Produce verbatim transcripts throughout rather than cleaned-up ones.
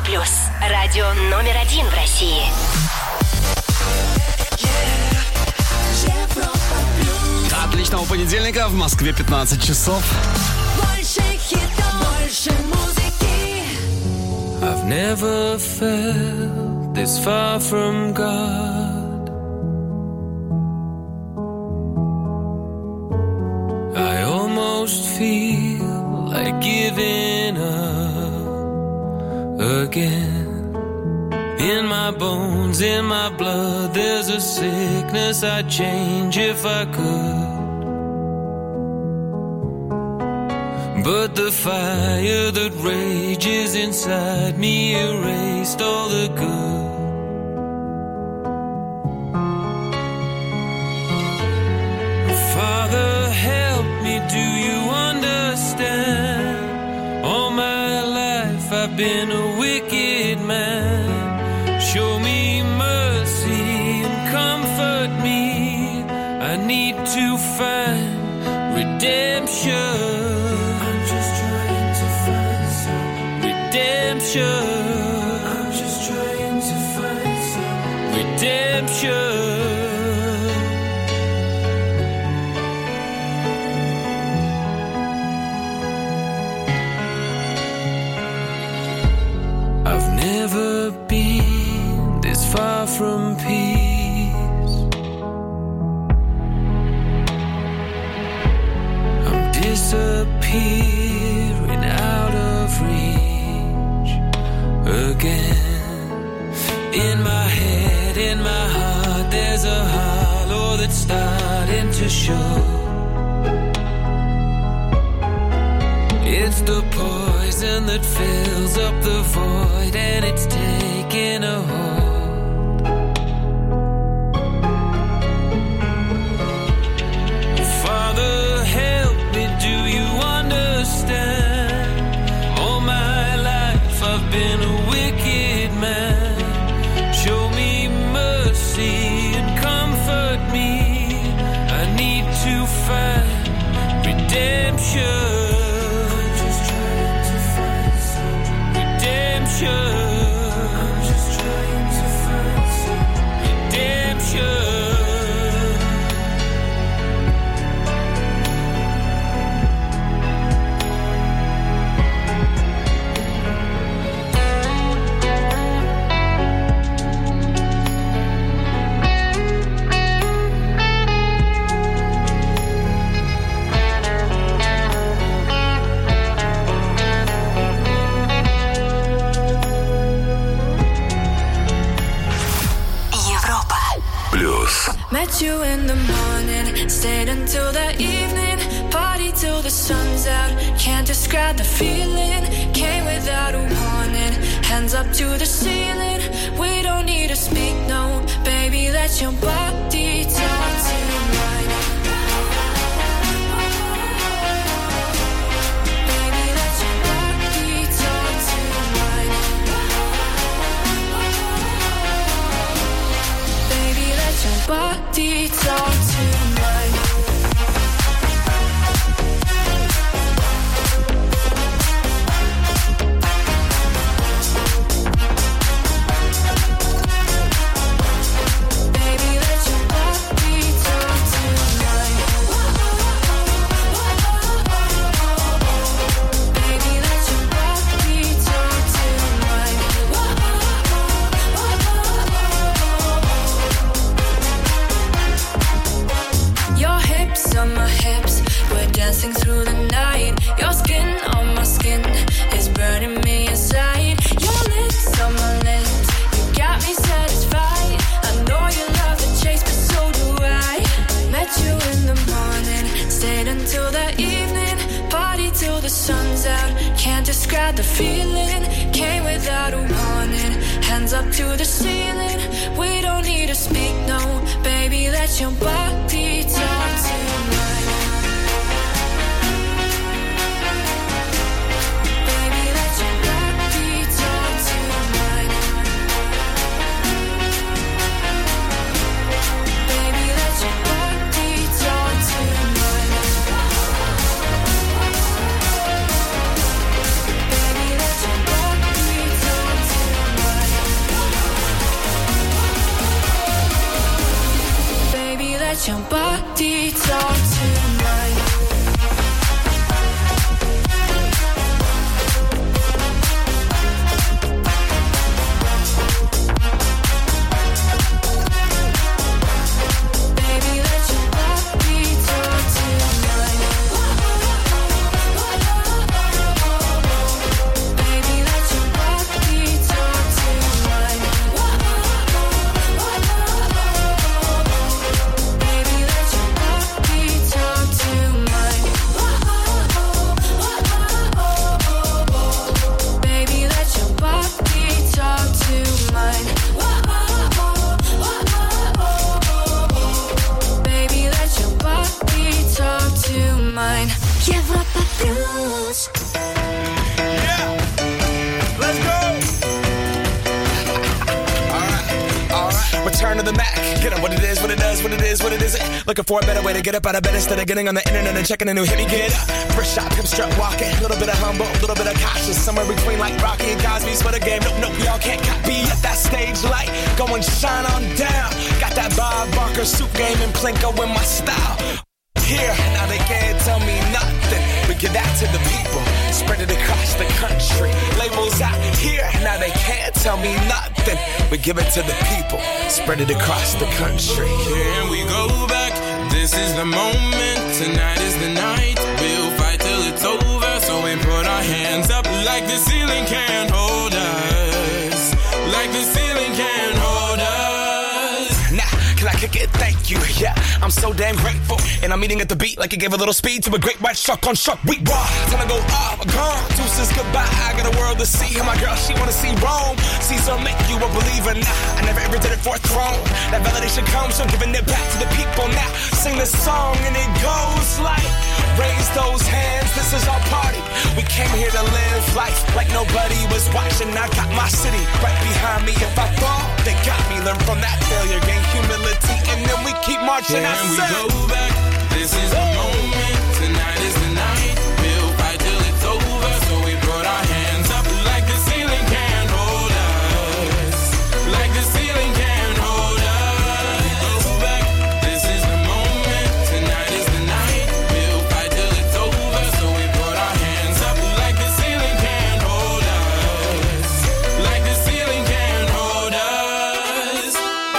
плюс. Радио номер один в России. Отличного понедельника. В Москве пятнадцать часов. Больше хитов, больше музыки. I've never felt this far from God. I almost feel like giving up again. In my bones, in my blood, there's a sickness I'd change if I could. But the fire that rages inside me erased all the good. Father, help me, do you understand? All my life I've been a wicked man. Show me mercy and comfort me. I need to find redemption. I'm just trying to find some redemption. I'm just trying to find some redemption. I've never been this far from peace. I'm disappearing out of reach again. In my head, in my heart, there's a hollow that's starting to show. It's the poison that fills up the void, and it's taking a hold. Father, help me, do you understand? All my life I've been a wicked man. Show me mercy and comfort me. I need to find redemption. I'm just trying to find some redemption. Met you in the morning, stayed until the evening, party till the sun's out. Can't describe the feeling, came without a warning, hands up to the ceiling. We don't need to speak, no, baby, let your body talk to mine. Baby, let your body talk to mine. Baby, let your body talk to mine. Baby, let your body talk to mine. Baby, let your body talk to mine. Your hips on my hips, we're dancing through the night. Your skin on my skin is burning me inside. Your lips on my lips, you got me satisfied. I know you love the chase, but so do I. Met you in the morning, stayed until the evening, party till the sun's out. Can't describe the feeling, came without a warning, hands up to the ceiling. We don't need to speak, no, baby, let your body talk to mine. Baby, let your body talk to mine. Baby, let your body talk to mine. Baby, let your body talk to the Mac. Get up what it is, what it does, what it is, what it isn't. Looking for a better way to get up out of bed instead of getting on the internet and checking a new hit. Me get up, first shot, hip strut walking. A little bit of humble, a little bit of cautious. Somewhere between like Rocky and Cosby's for the game. Nope, nope, y'all can't copy at that stage light. Go and shine on down. Got that Bob Barker suit game and Plinko in my style. Here, now they can't tell me nothing. We give that to the people, spread it across the country. Labels out here, now they can't tell me nothing. We give it to the people, spread it across the country. Here we go back, this is the moment. Tonight is the night, we'll fight till it's over. So we put our hands up like the ceiling can't hold us. Like the ceiling can't hold us. Nah, can I kick it? Thank you, yeah. I'm so damn grateful. And I'm eating at the beat like it gave a little speed to a great white shark on shark week. Raw, time to go off, gone. Deuces goodbye, I got a world to see. And my girl, she wanna see Rome. Caesar make you a believer. Nah, I never ever did it for a throne. That validation comes, so giving it back to the people now. Sing this song and it goes like, raise those hands, this is our party. We came here to live life like nobody was watching. I got my city right behind me. If I fall, they got me. Learn from that failure, gain humility, and then we keep marching. Can I we said, go back? This is the moment. Tonight is the night. We'll fight till it's over. So we put our hands up like the ceiling can't hold us. Like the ceiling can't hold us. Go back. This is the moment. Tonight is the night. We'll fight till it's over. So we put our hands up like the ceiling can't hold us. Like the ceiling can't hold us.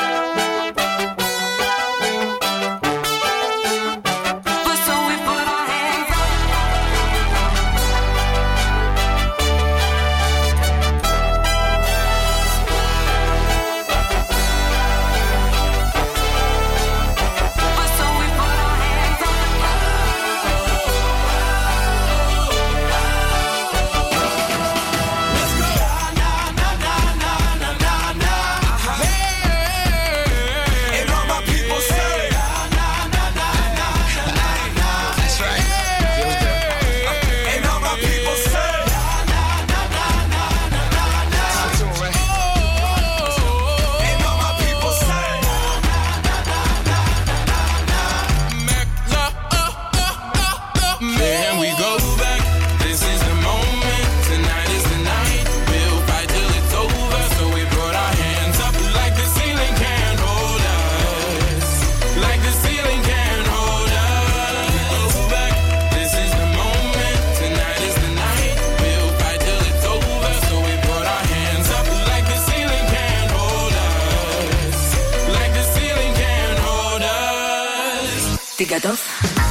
Ты готов?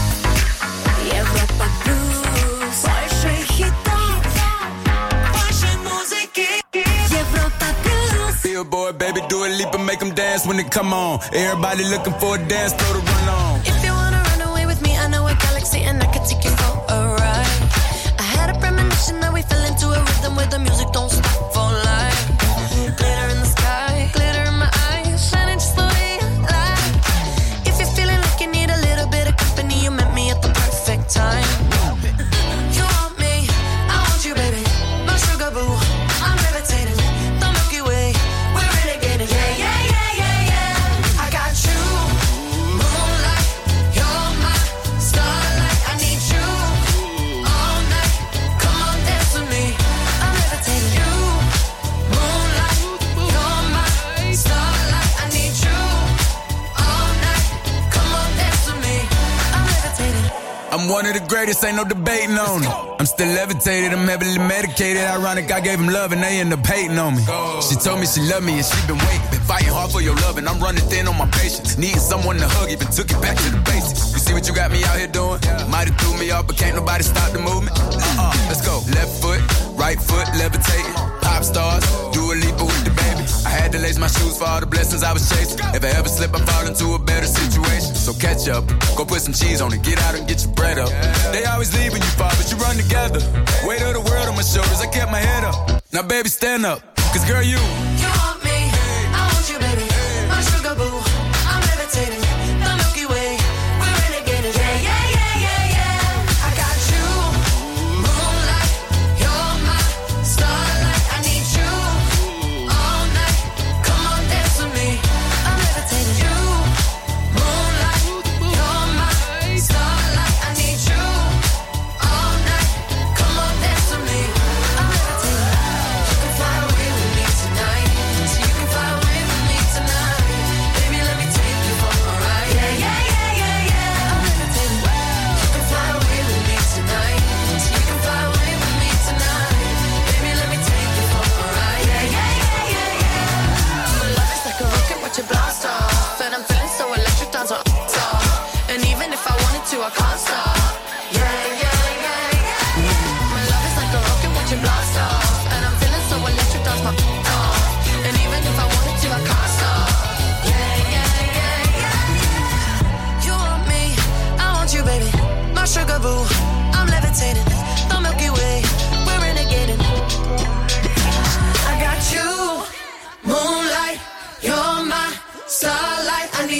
Европа плюс. Больше хитов, больше музыки. Европа плюс. Billboard, baby, do a leap and make them dance when they come on. Everybody looking for a dance, throw the run on. If you wanna run away with me, I know a galaxy and I can take you for a ride. I had a premonition that we fell into a rhythm where the music don't stop for life. Glitter in the sky, glitter in my eyes, shining just the way I like. If you're feeling like you need a little bit of company, you met me at the perfect time. You want me, I want you, baby. My sugar boo, I'm levitating. The Milky Way, we're renegading. Yeah, yeah, yeah, yeah, yeah. I got you, moonlight. You're my starlight. I need you all night. Come on, dance with me. I'm levitating. You, moonlight. You're my starlight. I need you all night. Come on, dance with me. I'm levitating. I'm one of the greatest, ain't no debating on it. I'm still levitated, I'm heavily medicated. Ironic, I gave them love and they end up hating on me. She told me she loved me and she been waiting. Been fighting hard for your love and I'm running thin on my patience. Needing someone to hug, even took it back to the basics. You see what you got me out here doing? Might have threw me off, but can't nobody stop the movement. Uh-uh, let's go. Left foot, right foot, levitating. Pop stars, do a leap with the baby. I had to lace my shoes for all the blessings I was chasing. If I ever slip, I fall into a better situation. So catch up, go put some cheese on it, get out and get your bread up. They always leaving you far, but you run together. Weight of the world on my shoulders, I kept my head up. Now baby, stand up, cause girl, you You want me, I want you, baby. My sugar boo, I'm levitating. The Milky Way, we're renegading. Yeah, yeah, yeah, yeah, yeah. I got you, moonlight. You're my starlight. I need you all night. Come on, dance with me. I'm levitating.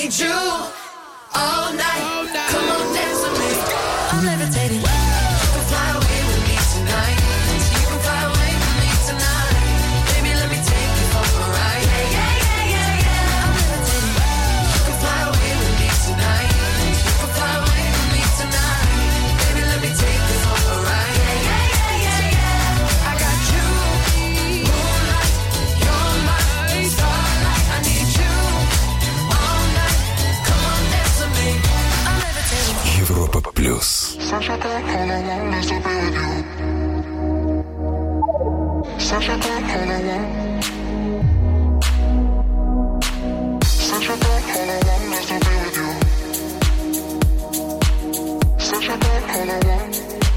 need you all night. All night. Come on, dance with me. I'm levitating. You can fly away with me tonight. You can fly away with me tonight. Baby, let me take you for a ride. Yeah, yeah, yeah, yeah, yeah. I'm levitating. You can fly away with me tonight. You can fly away with me tonight. Baby, let me take you for a ride. Yeah, yeah, yeah, yeah, yeah. I got you, moonlight. You're my starlight. I need you all night. Come on, dance with me. I'm levitating. Европа плюс. Such a good all I want is to be with you. Such a good all I want. Such a good all I want is to be with you. Such a good all I want.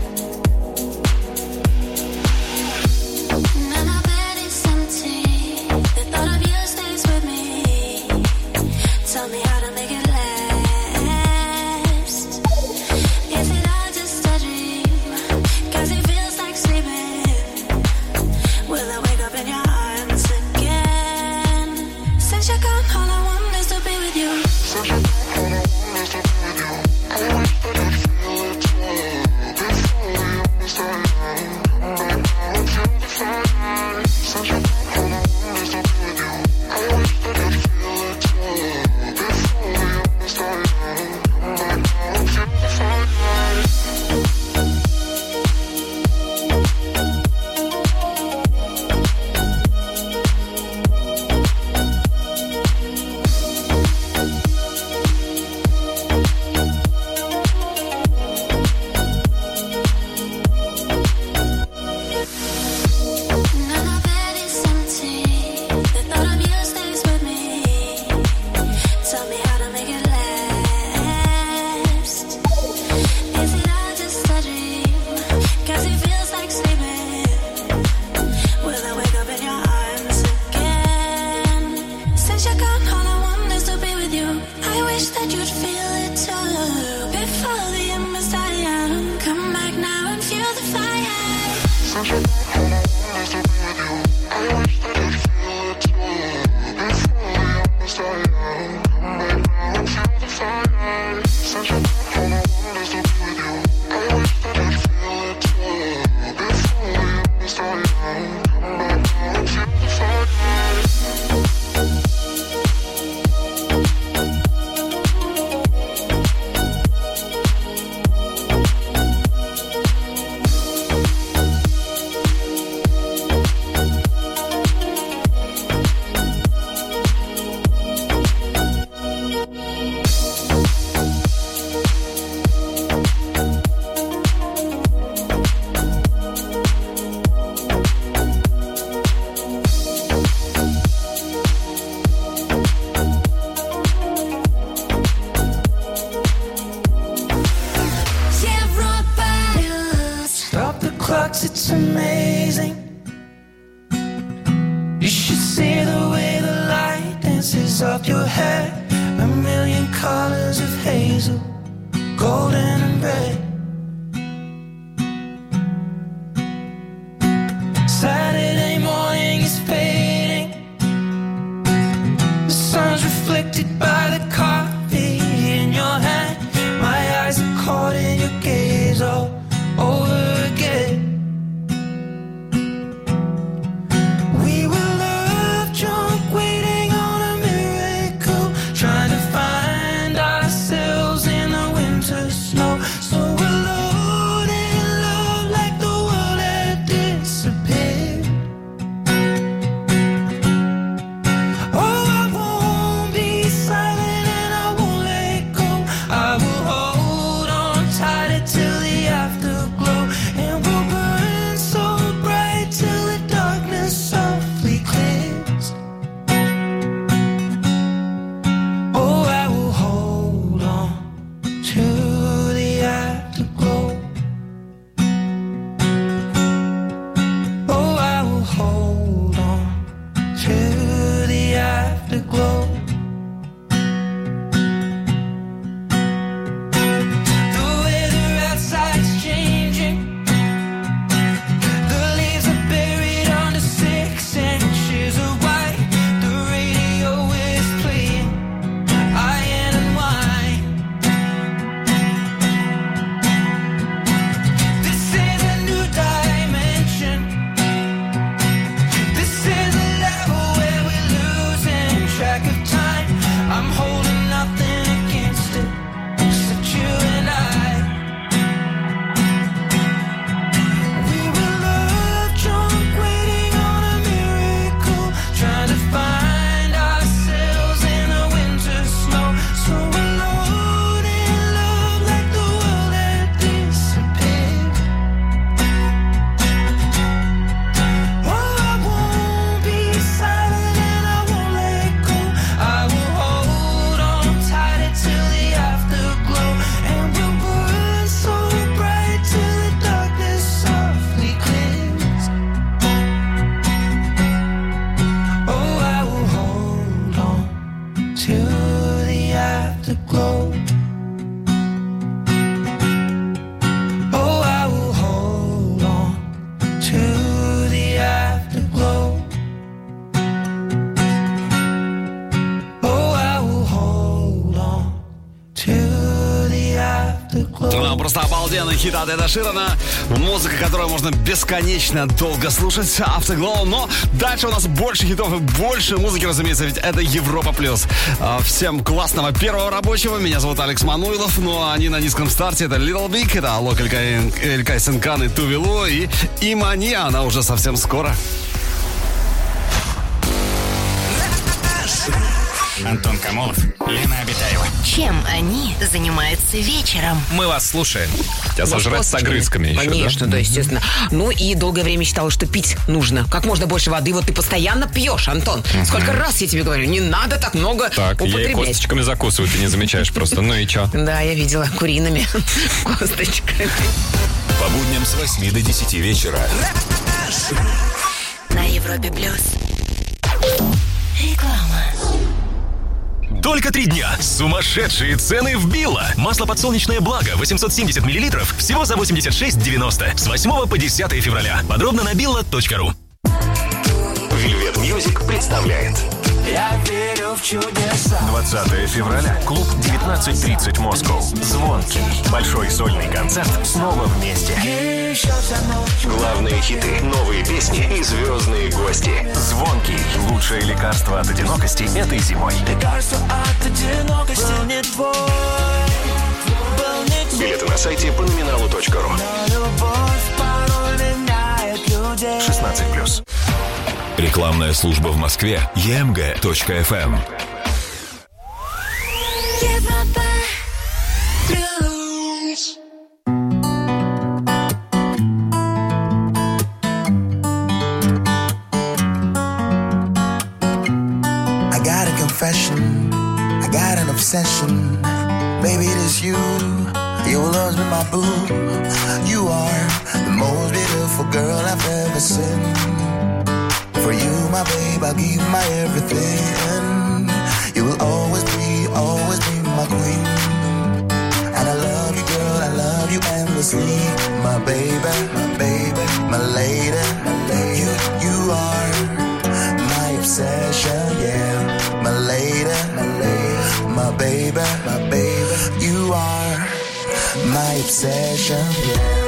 Now my bed is empty. The thought of you stays with me. Tell me how to make it last. Is it all just a dream? 'Cause it feels like sleeping. Will I wake up in your arms again? Since you're gone, all I want is to be with you. Such a good all I want is to be with you. I wish that I'd feel it too. Before we almost die young. Right now I feel the fire. Such a good all I want is to be with you. I wish that I'd feel it too. Before we almost die young. Right now I feel the fire. Now my bed is empty. The thought of you stays with me. Tell me how to make it last. Is it all just a dream? 'Cause it feels like sleeping. Will I wake up in your arms again? Since you're gone, all I want is to be with you. I wish that you'd feel it too. Before the embers die young. Come back now and fuel the fire. Such a good all I want is to be with you. I wish that I'd feel it too. Before we almost die young. Right now I feel the fire. Such a good all I want is to be with you. I wish that I'd feel it too. Before we almost die young. Right now I feel the fire. Stop the clocks, it's amazing. You should see the way the light dances up your hair. A million colors of hazel, golden and red. Saturday morning is fading. The sun's reflected by the coffee in your hand. My eyes are caught in your gaze all over again. We were love drunk, waiting on a miracle, trying to find ourselves in the winter snow. So afterglow. Oh, I will hold on to the afterglow. Oh, I will hold on to the afterglow. Ну, просто обалденный хит от Эда Ширана. Музыка, которую можно бесконечно долго слушать. Afterglow. Но дальше у нас больше хитов и больше музыки, разумеется, ведь это Европа Плюс. Всем классного первого рабочего. Меня зовут Алекс Мануилов. Ну, а они на низком старте. Это Little Big, это Алок Элькай Сенкан и Тувело. И Имани, она уже совсем скоро. Антон Камолов, Лена Обитаева. Чем они занимаются вечером? Мы вас слушаем. Тебя сожрать с огрызками еще, конечно, да? да, естественно. Ну и долгое время считала, что пить нужно. Как можно больше воды. Вот ты постоянно пьешь, Антон. Uh-huh. Сколько раз я тебе говорю, не надо так много так, употреблять. Я и косточками закусываю, ты не замечаешь просто. Ну и чё? Да, я видела, куриными косточками. По будням с восьми до десяти вечера. На Европе Плюс. Реклама. Только три дня. Сумасшедшие цены в Билла. Масло подсолнечное благо восемьсот семьдесят миллилитров всего за восемьдесят шесть девяносто. С восьмого по десятое февраля. Подробно на билла точка ру. Velvet Music представляет. Я верю в чудеса. двадцатое февраля. Клуб девятнадцать тридцать Москва. Звонкий. Большой сольный концерт. Снова вместе. Главные хиты, новые песни и звездные гости. Звонкий. Лучшее лекарство от одинокости этой зимой. Лекарство от одинокости был не твой. Был не твой. Билеты на сайте по номиналу точка ру. шестнадцать плюс. Рекламная служба в Москве. и эм джи точка эф эм. Европа Плюс. I got a confession, I got an obsession. Baby, it is you, your love's been my boo. You are the most beautiful girl I've ever seen. For you, my babe, I'll give my everything. You will always be, always be my queen. And I love you, girl, I love you endlessly. My baby, my baby, my lady, my lady. You, you are my obsession, yeah. My lady, my lady, my baby, my baby. You are my obsession, yeah.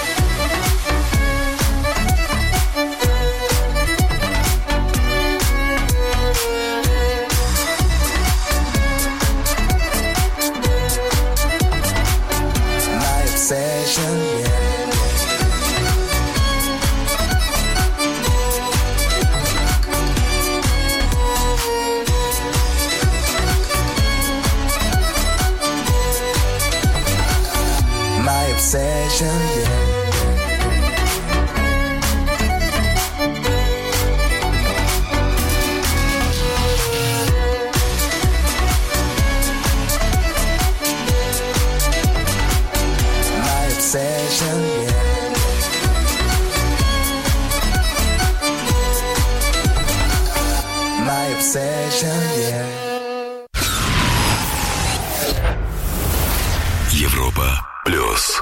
Obsession, yeah. My obsession, yeah. Obsession, yeah. My obsession, yeah. Европа Плюс.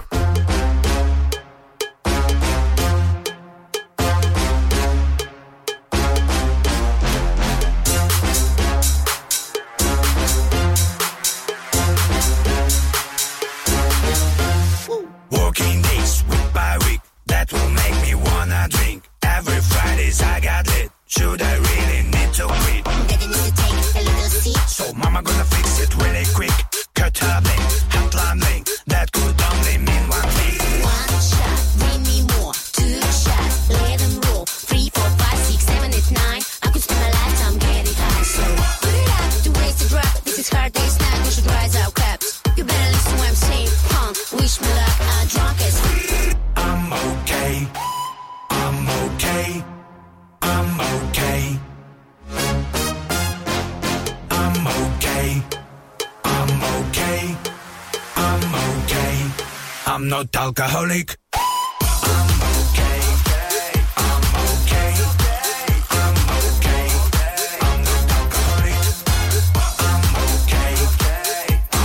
Working days week by week, that will make me wanna drink. Every Fridays I got lit. Should I really need to quit? Daddy needs to take a little seat. So mama gonna fix it really quick. Cut her blink, hotline link. That could only mean one thing. One shot, bring me more. Two shots, let them roll. Three, four, five, six, seven, eight, nine. I could spend my lifetime getting high. So put it up to waste a drop. This is hard day's night. We should rise our caps. You better listen what I'm saying, punk. Wish me luck, I'm drunk as I'm okay. I'm okay. I'm okay. I'm okay. I'm okay. I'm okay. I'm not alcoholic. I'm okay. I'm okay. I'm okay. I'm not alcoholic. I'm okay.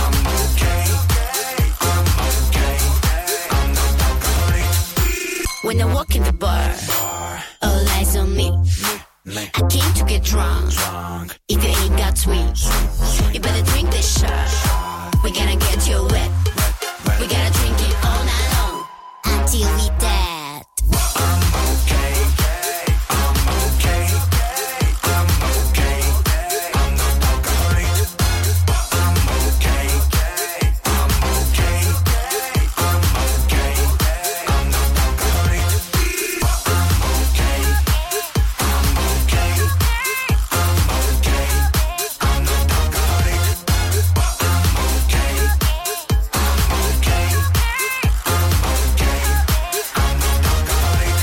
drunk. If you ain't got sweet, you better drink this shot. We gonna get you wet. We gotta drink it all night long until we dead. I'm okay. I'm okay. I'm okay. I'm not alcoholic. I'm okay. I'm okay. I'm okay. I'm not alcoholic. I'm okay. I'm okay. I'm okay. I'm not alcoholic. I'm okay. I'm okay. I'm okay. I'm not alcoholic.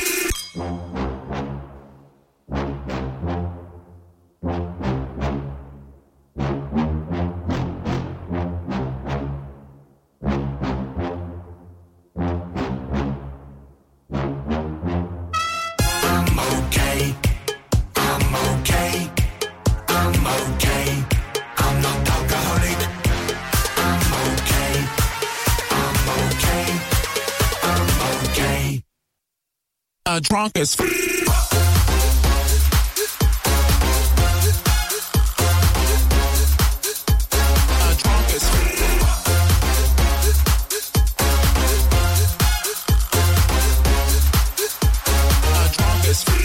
I'm okay. I'm okay. I'm okay. I'm not alcoholic. I'm okay. I'm okay. I'm okay. Uh, drunk as f- Uh, drunk as f- Uh, drunk as f-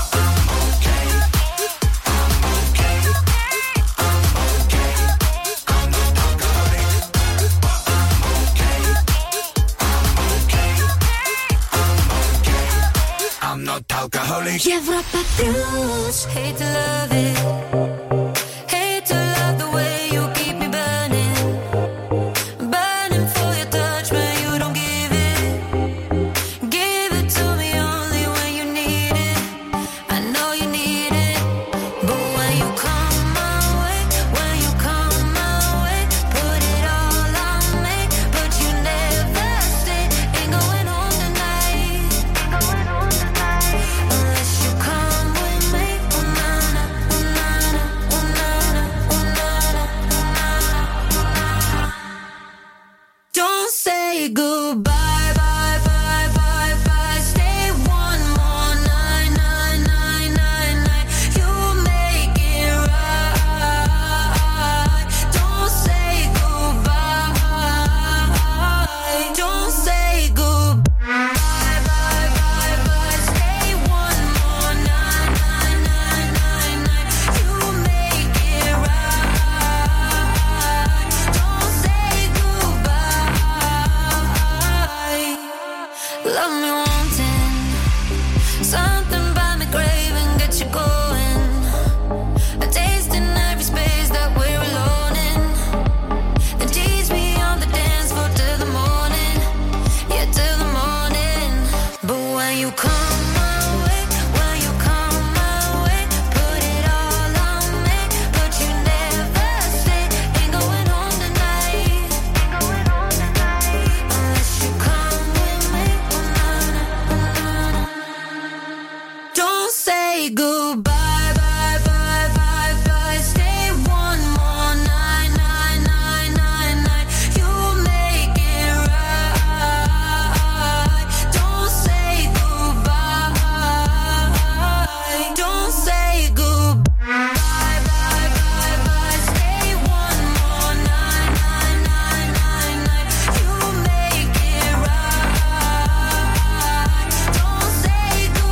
I'm not alcoholic. Европа плюс. Hate to love it. Hate to love the way you keep me burning. Burning for your touch, but you don't give it. Give it to me only when you need it. I know you need it. But when you come my way, when you come my way, put it all on me. But you never stay. Ain't going home tonight. Ain't going home tonight. Unless you come with me. Oh na na, oh na na, oh na na, oh na na, oh na na. Don't say goodbye, bye, bye, bye, bye. Stay one more night, night, night, night, night. You make it right. Don't say goodbye. Don't say goodbye, bye, bye, bye. Stay one more night, night, night, night, night. You make it right. Don't say goodbye. Love me wanting something by me craving, get you going. A taste in every space that we're alone in. Then tease me on the dance floor till the morning, yeah, till the morning. But when you come my way, when you come my way, put it all on me. But you never stay. Ain't going home tonight. Ain't going home tonight. Unless you come with me. Oh na na, oh na na. Don't say goodbye, bye, bye, bye, bye. Stay one more night, night, night, night, night. You make it right. Don't say goodbye. Don't say goodbye, bye, bye, bye. Stay one more night, night, night, night, night. You make it right. Don't say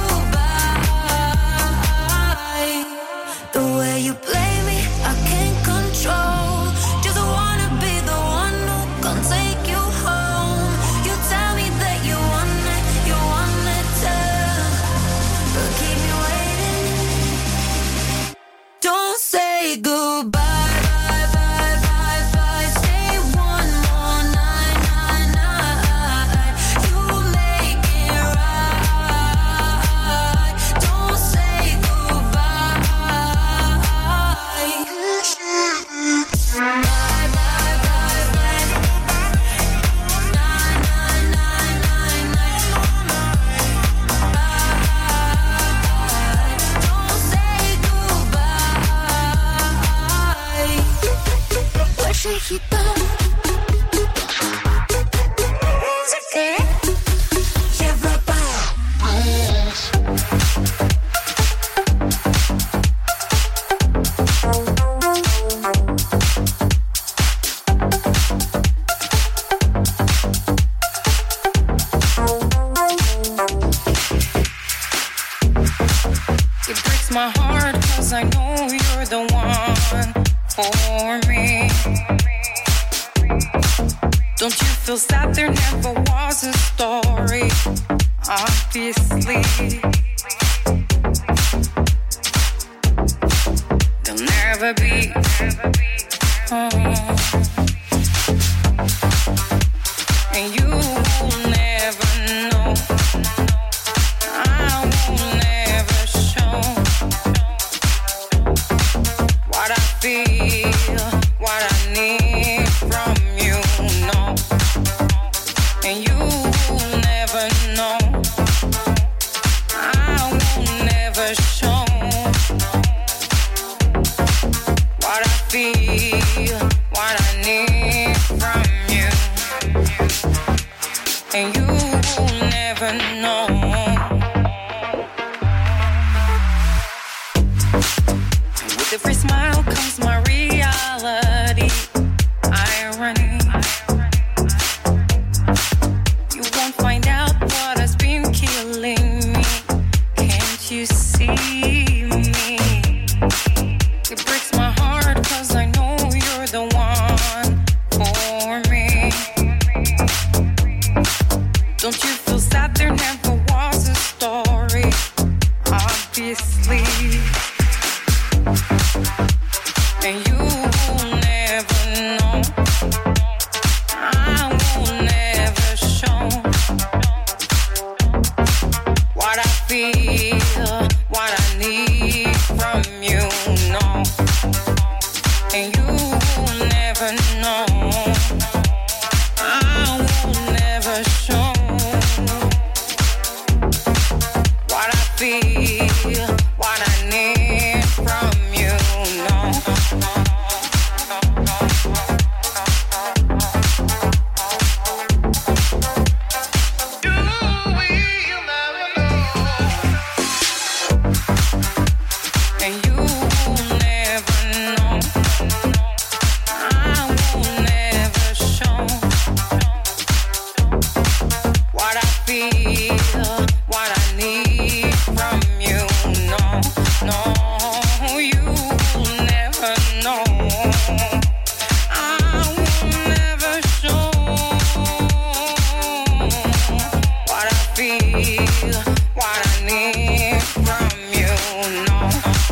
goodbye. The way you play me, I can't control. Just wanna be the one who can take you home. You tell me that you want it, you want it too. But keep me waiting. Don't say goodbye, bye, bye, bye, bye. Stay one more night, night, night. You make it right. Don't say goodbye. Bye, bye, bye, bye. Nine, nine, nine, nine, nine. Don't say goodbye. Больше хитов. Музыка. Европа. my heart, cause I know you're the one for me. Don't you feel sad? There never was a story, obviously. There'll never be. Oh. And you will never know. I will never show what I feel, what I need from you, no. And you will never know. I will never show what I feel, what I need from you. And you will never know. And with every smile comes my reality. Irony. You won't find out what has been killing me. Can't you see me? It breaks my heart cause I know you're the one for me. Don't you feel sad? There never was a story, obviously. And you will never know. I will never show what I feel, what I need from you, no. And you will never know. I will never show what I feel, what I need from you, no. And you will never know. I will never show what I feel, what I need from you, no, no. You will never know. I will never show what I feel, what I need from you, no.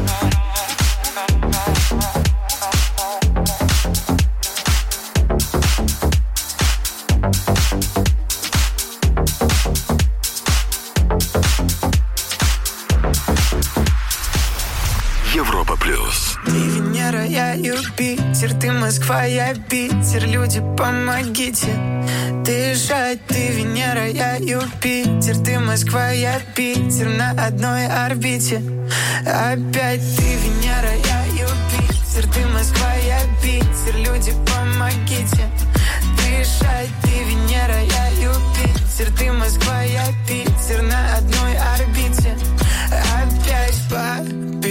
Европа плюс. Ты Венера, я Юпитер, ты Москва, я Питер. Люди, помогите дышать. Ты Венера, я Юпитер, ты Москва, я Питер. На одной орбите. Опять ты Венера, я Юпитер, ты Москва, я Питер. Люди, помогите дышать. Ты Венера, я Юпитер, ты Москва, я Питер. На одной орбите. Опять по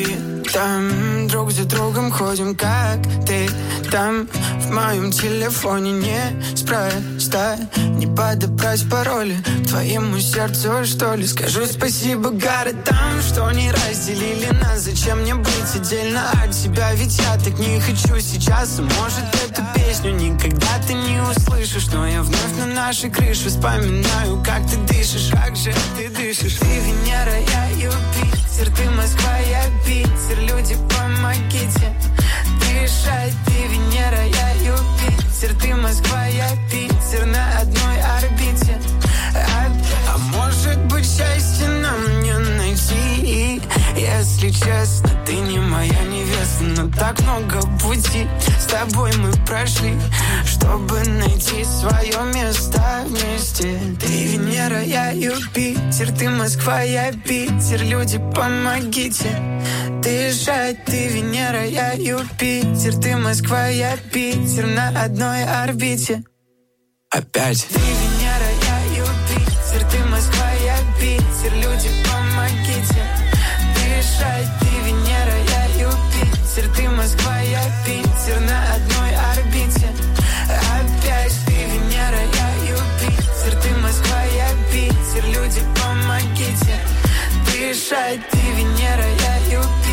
там друг за другом ходим, как ты там. В моем телефоне неспроста не подобрать пароли к твоему сердцу, что ли. Скажу спасибо городам, что не разделили нас. Зачем мне быть отдельно от тебя? Ведь я так не хочу сейчас. Может, эту песню никогда ты не услышишь, но я вновь на нашей крыше вспоминаю, как ты дышишь, как же ты дышишь. Ты Венера, я Юпитер, ты Москва, я Питер. Люди, помогите дышать. Ты Венера, я Юпитер, ты Москва, я Питер. На одной орбите. А, а может быть, счастье нам не найти? Если честно, ты не моя невеста, но так много пути с тобой мы прошли, чтобы найти свое место вместе. Ты Венера, я Юпитер, ты Москва, я Питер. Люди, помогите дышать. Ты Венера, я Юпитер, ты Москва, я Питер. На одной орбите. Опять. Ты Венера, я Юпитер, ты Москва, я Питер. Люди, помогите дышать. Ты Венера, я Юпитер, ты Москва, я Питер. На одной орбите. Опять. Ты Венера, я Юпитер, ты Москва, я Питер. Люди, помогите дышать. Ты Венера, я Юпитер.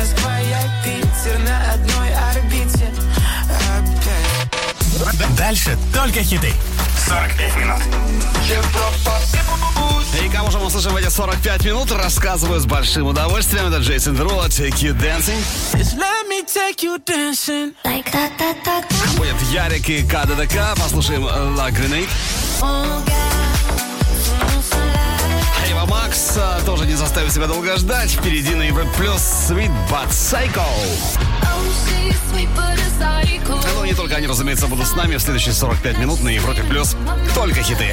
Москва, я Питер, на одной орбите опять. Дальше только хиты. сорок пять минут. И кого же мы слышим в эти сорок пять минут, рассказываю с большим удовольствием. Это Джейсон Деруло, Take You Dancing. Let me take you dancing. Like that, that, that, that. Будет Ярик и КДДК. Послушаем La Grenade. Эйва Макс тоже не заставит себя долго ждать. Впереди на Европе Плюс Sweet But Psycho. Ну, не только они, разумеется, будут с нами в следующие сорок пять минут на Европе Плюс. Только хиты.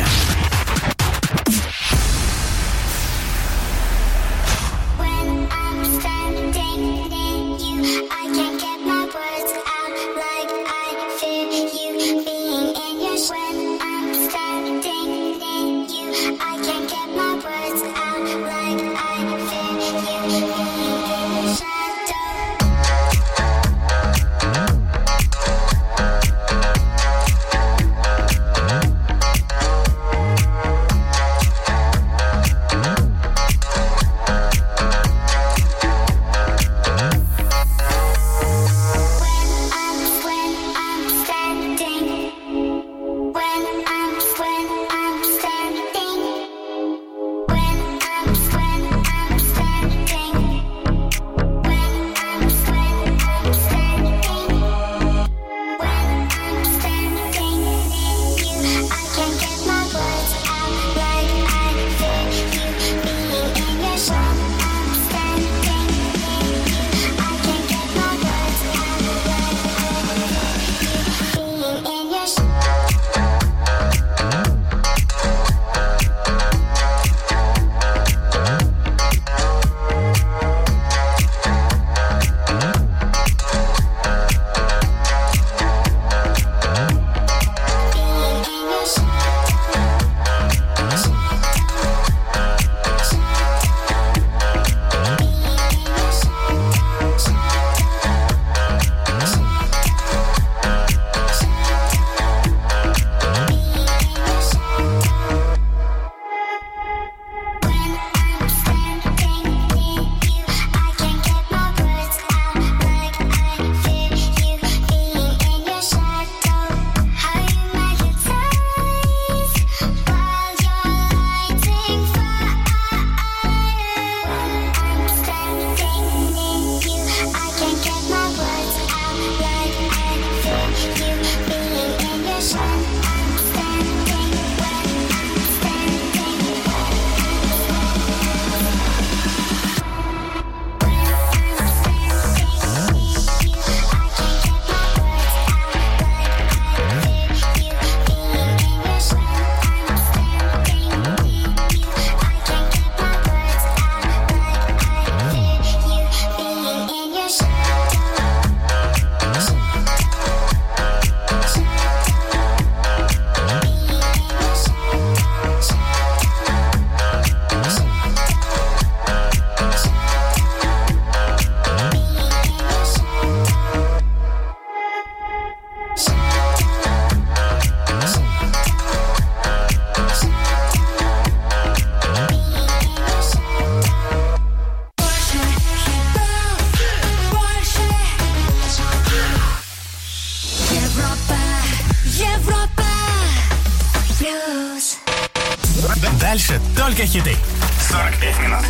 Дальше только хиты. сорок пять минут.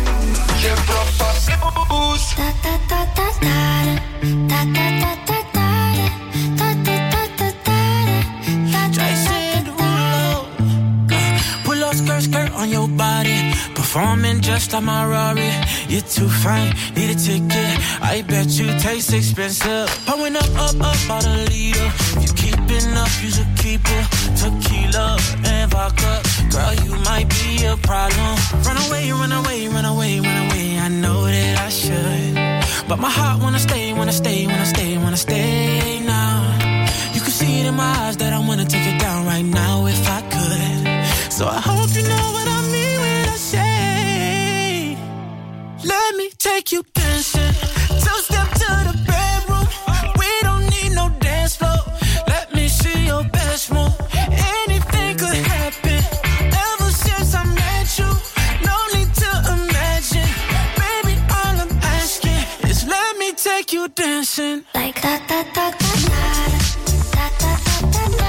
Pull up skirt, skirt on your body. Performing just like my Rari. You're too fine, need a ticket. I bet you taste expensive. Pouring up, up, up, out a leader. If you keeping up, you should keep it. Tequila and vodka. Girl, you might be a problem. Run away, run away, run away, run away. I know that I should. But my heart wanna stay, wanna stay, wanna stay, wanna stay now. You can see it in my eyes that I wanna take it down right now if I could. So I hope you know what I mean when I say, let me take you dancing. Two step to the bedroom. We don't need no dance floor. Let me see your best move. Anything could happen. Ever since I met you, no need to imagine. Baby, all I'm asking is let me take you dancing like da da da da da da da da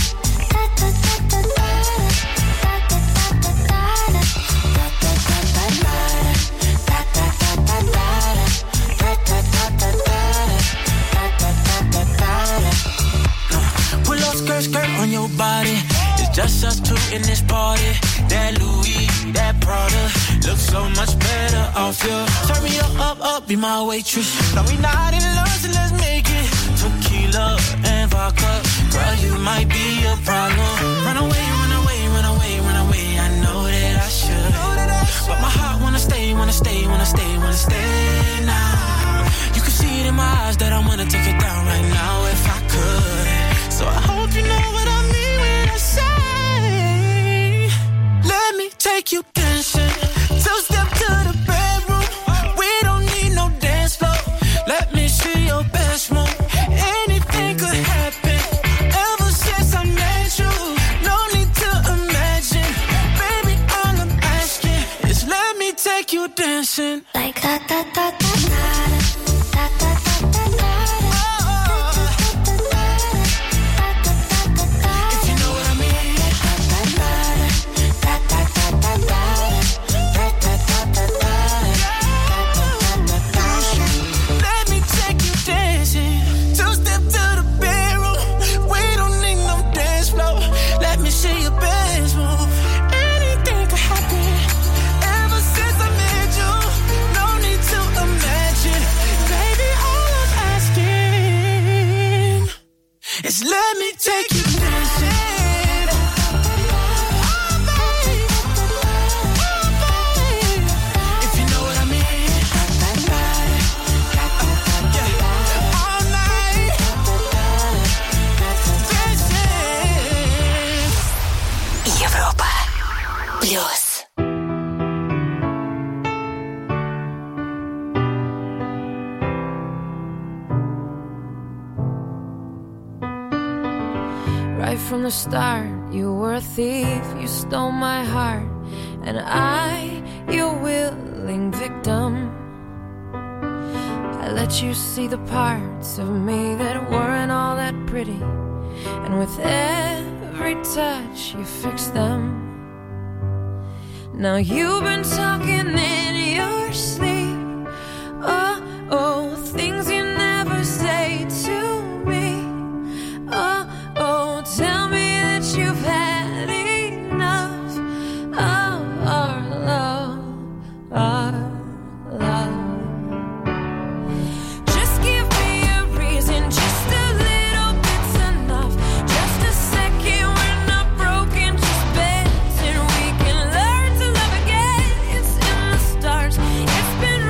Pull up skirt, skirt on your body. It's just us two in this party. That Louis, that Prada looks so much better off you. Turn me up, up, up, be my waitress. Now we not in love, so let's make it tequila and vodka. Girl, you might be a problem. Run away, run away, run away, run away. I know that I should, but my heart wanna stay, wanna stay, wanna stay, wanna stay now. You can see it in my eyes that I wanna take it down right now if I could. So I hope you know what I mean when I say, let me take you dancing. Two step to the bedroom. We don't need no dance floor. Let me see your best move. Anything could happen. Ever since I met you, no need to imagine. Baby, all I'm asking is let me take you dancing like da da da da da da da da da. Let me take you dancing. Oh, baby. Oh, baby. If you know what I mean. Yeah. All night. Dancing. Европа плюс. Right from the start, you were a thief, you stole my heart, and I, your willing victim. I let you see the parts of me that weren't all that pretty, and with every touch you fixed them. Now you've been talking in your sleep, oh, oh, things you never say to me, oh, oh, tell me that you've had enough of our love, our love. Just give me a reason, just a little bit's enough. Just a second, we're not broken, just bends, and we can learn to love again. It's in the stars, it's been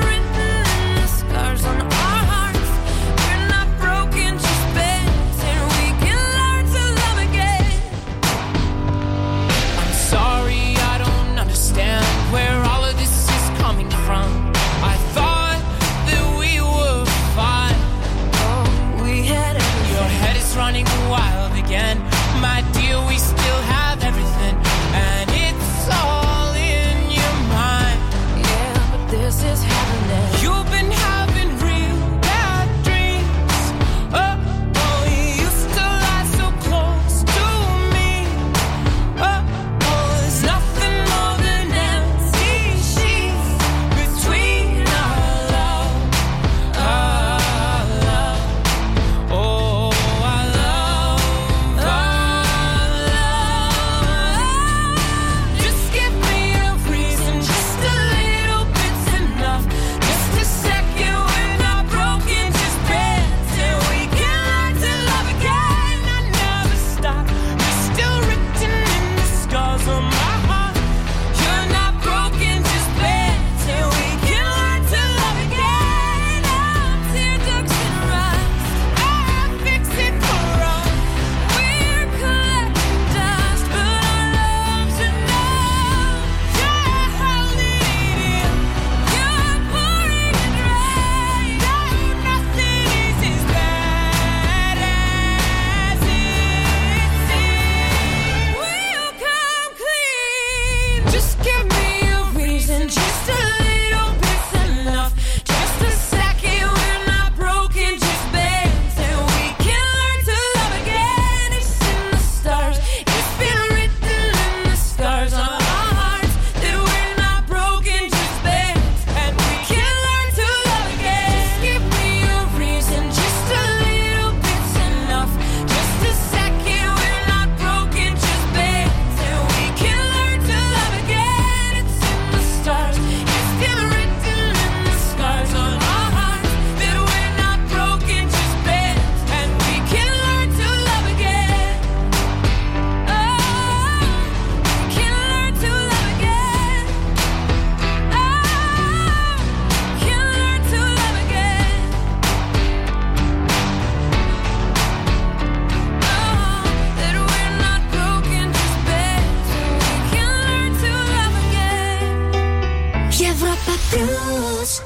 Плюс.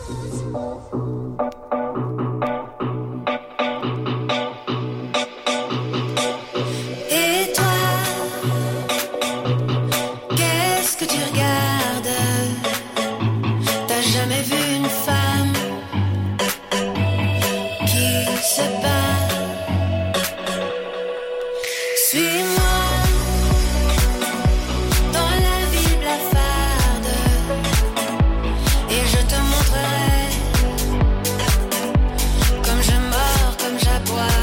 Et toi, qu'est-ce que tu regardes? T'as jamais vu une femme qui se bat? Suis-moi dans la ville blafarde et je te montrerai comme je mords, comme j'aboie.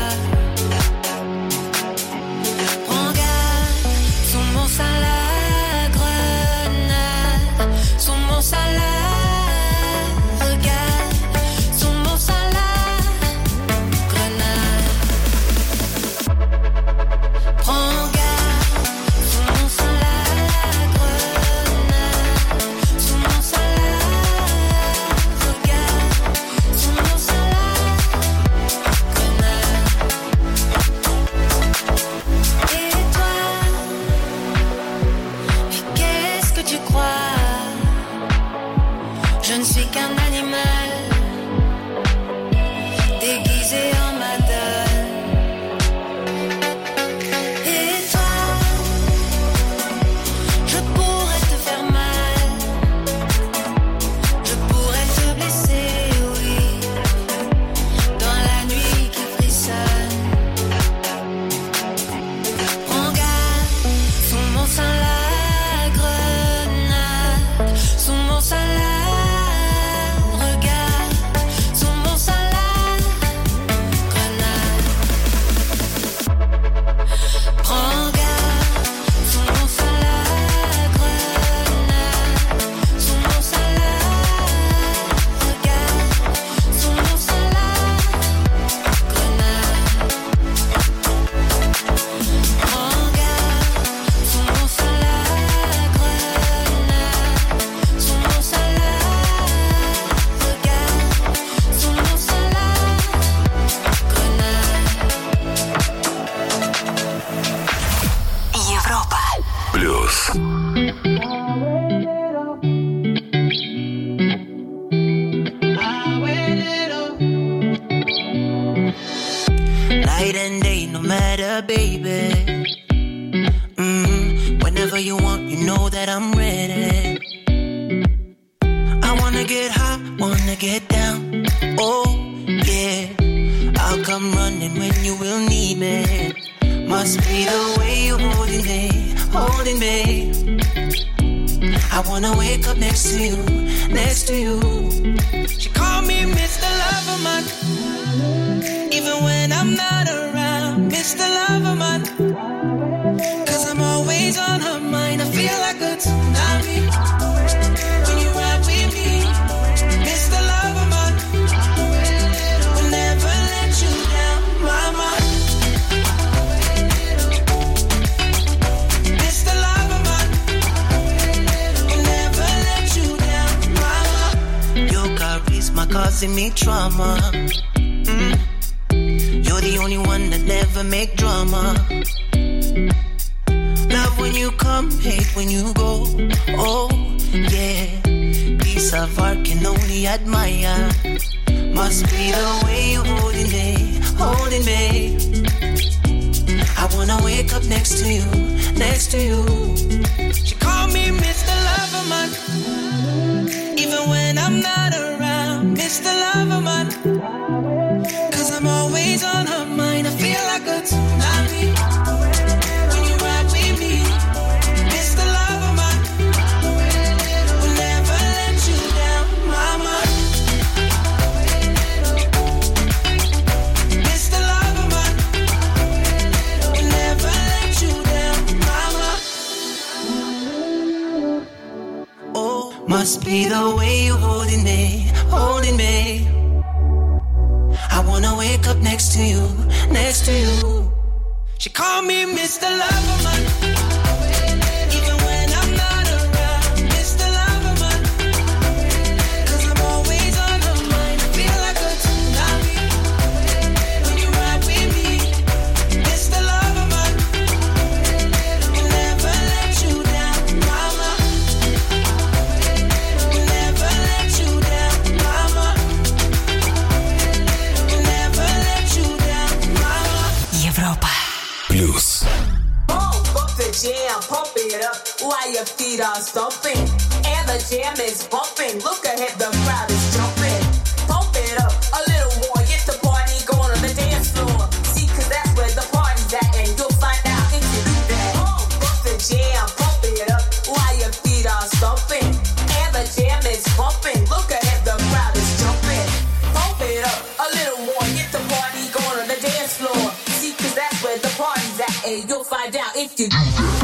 Prends garde, sous mon sein la grenade, sous mon sein la regarde, sous mon sein la grenade. Prends garde, sous mon sein la grenade, sous mon sein la regarde, sous mon sein la grenade. Et toi, puis qu'est-ce que tu crois? Je ne suis qu'un animal déguisé en madone. Et toi, je pourrais te faire mal, je pourrais te blesser, oui, dans la nuit qui frissonne. Prends garde, sous mon sein la grenade, sous mon sein la regarde, sous mon sein la grenade. Prends garde, sous mon sein la grenade, sous mon sein la regarde, sous mon sein la grenade. Prends garde, sous mon sein la grenade, sous mon sein la regarde, sous mon sein la grenade. Европа. Плюс. Night and day, no matter, baby. Mm, whenever you want, you know that I'm ready. I wanna get high, wanna get down. Oh, yeah. I'll come running when you will need me. Must be the way you're holding me, holding me. I wanna wake up next to you, next to you. She called me Mister Loverman, even when I'm not around, Mister Loverman. Cause I'm always on her mind, I feel like a tsunami when you ride with me, Mister Loverman. Will never let you down, mama. Mister Loverman, will never let you down, mama. Your charisma causing me trauma. Mm. You're the only one that never make drama. Love when you come, hate when you go. Oh, yeah. Piece of art can only admire. Must be the way you're holding me, holding me. I wanna wake up next to you, next to you. She called me Mister Loverman, even when I'm not around, Mister Loverman. Cause I'm always on her mind, I feel like a tsunami when you ride with me, Mister Loverman. Will never let you down, mama. Mister Loverman, will never let you down, mama. Oh, must be the way you're holding me, holding me. I wanna wake up next to you, next to you. She called me Mister Loverman, even when I'm not around, Mister Loverman. Cause I'm always on her mind, I feel like a tsunami when you ride with me, Mister Loverman. Will never let you down, mama. Will never let you down, mama. up while your feet are stomping. And the jam is bumping. Look ahead, the crowd is jumping. Pump it up a little more. Get the party going on the dance floor. See, cause that's where the party's at. And you'll find out if you do that. Pump up the jam, pump it up while your feet are stomping. And the jam is bumping. Look ahead, the crowd is jumping. Pump it up a little more. Get the party going on the dance floor. See, cause that's where the party's at. And you'll find out if you do that.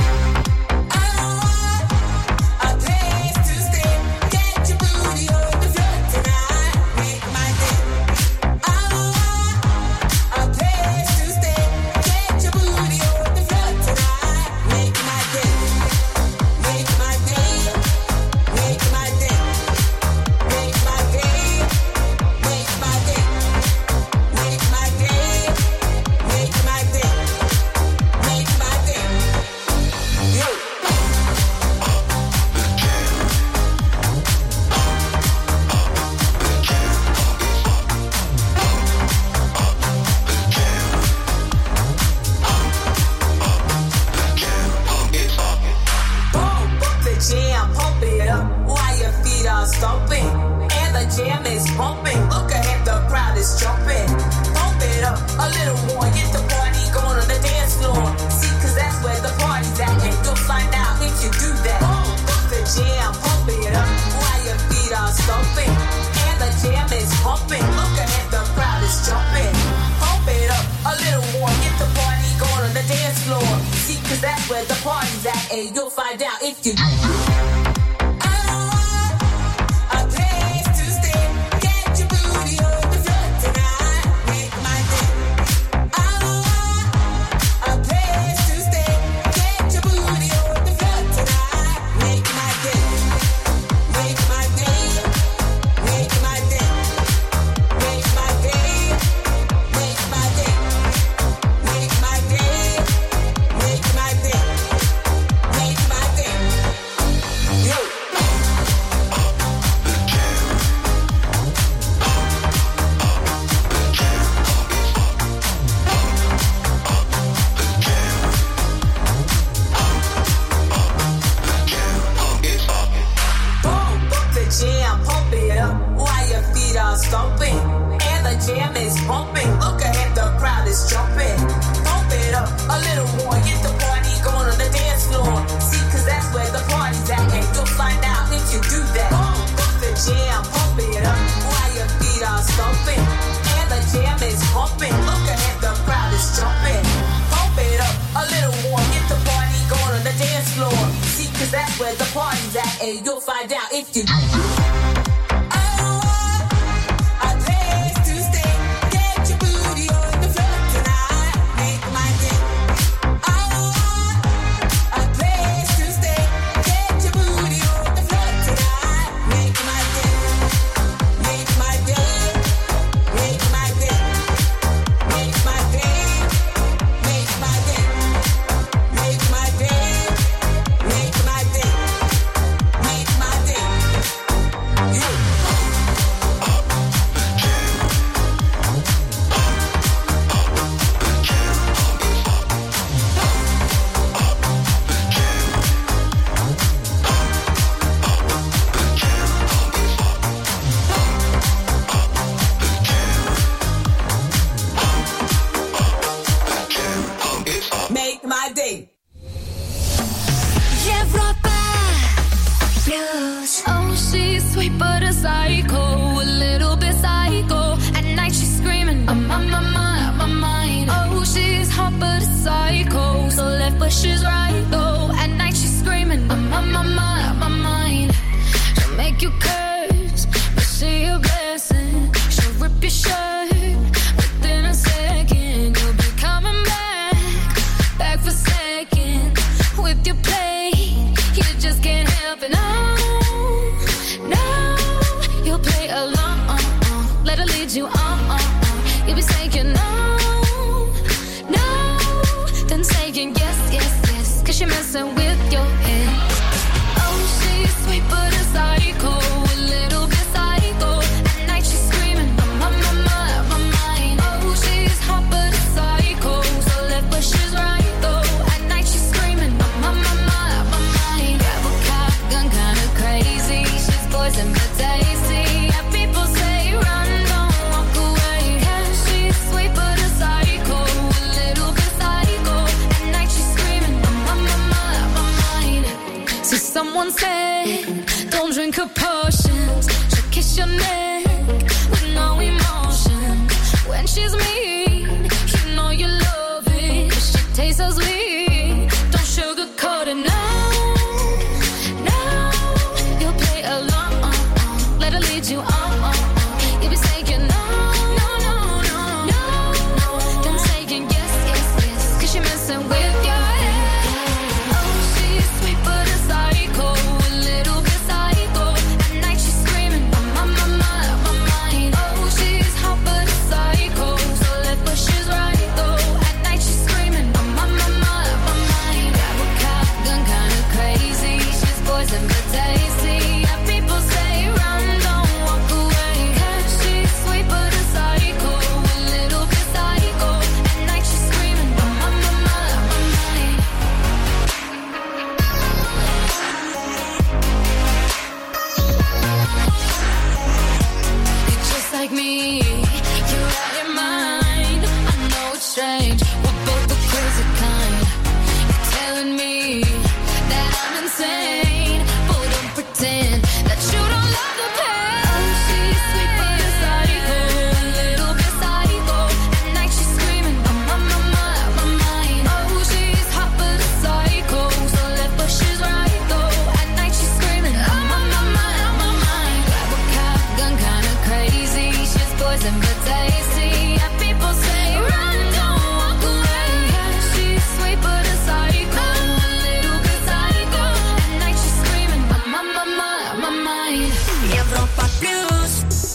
poison but tasty. Yeah, people say run, don't walk away. She's sweet but a psycho, a little bit psycho. At night she's screaming, I'm on my mind, my mind. Европа плюс.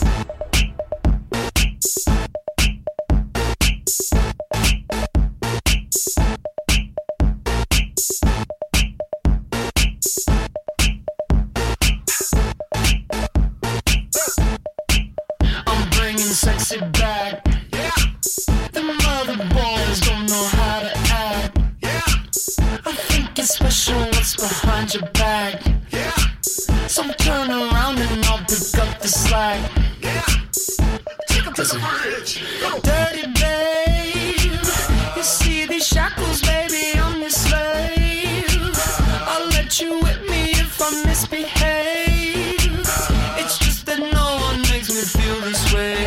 Sexy back, yeah. The mother boys don't know how to act, yeah. I think it's special what's behind your back, yeah. So turn around and I'll pick up the slack, yeah. Take 'em to the bridge. Dirty babe, you see these shackles, baby, I'm your slave. I'll let you whip me if I misbehave. It's just that no one makes me feel this way.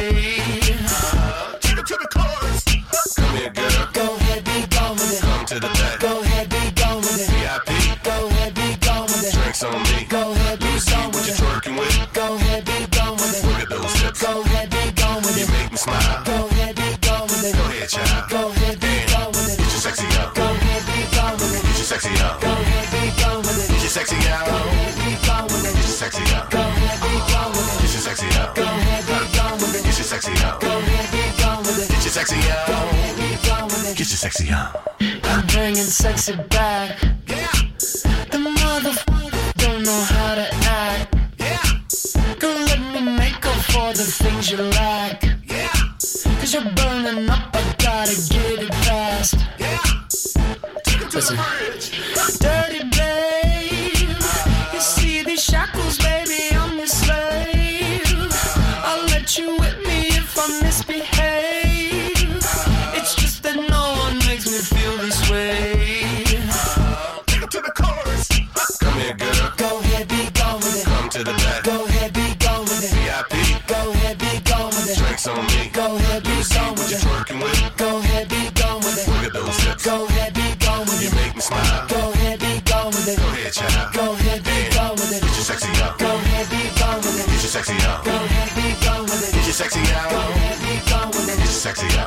Go ahead, be gone with it. Come to the back. Go ahead, be gone with it. V I P. Go ahead, be gone with it. Drinks on me. Go ahead, be gone with it. Working with. Go ahead, be gone with it. Look at those hips. Go ahead, be gone with it. You make me smile. Go ahead, be gone with it. Go ahead, child. Go ahead, be gone with it. Get your sexy up. Go ahead, be gone with it. Get your sexy up. Go ahead, be gone with it. Get your sexy up. Go ahead, be gone with it. Get your sexy up. Go ahead, be gone with it. Get your sexy up. Go ahead, be gone with it. Get your sexy up. Go ahead, be gone with it. Get your sexy up. Go ahead, be gone with it. Get your sexy up. I'm bringing sexy back. Yeah. The motherfucker don't know how to act. Yeah. Go let me make up for the things you lack. Yeah. Cause you're burning up, I gotta get it fast. Yeah. Take it to Listen. the bridge. Dirty babe, you see these shackles, baby, I'm your slave. I'll let you whip me if I misbehave. It's just that no one makes me feel this way. Take it to the chorus. Come here, girl. Go ahead, be gone with it. Come to the back. Go ahead, be gone with it. V I P. Go ahead, be gone with it. Drinks on me. Go ahead, be gone with it. Working with. Go ahead, be gone with it. Look at those hips. Go ahead, be gone with You it. make me smile. Go ahead, be gone with it. Go ahead, child. Go ahead, be gone with it. Get your sexy up. Go ahead, be gone with it. Get your sexy up. Go ahead, be gone with it. Get your sexy up. Go ahead, be gone with it. Get your sexy up.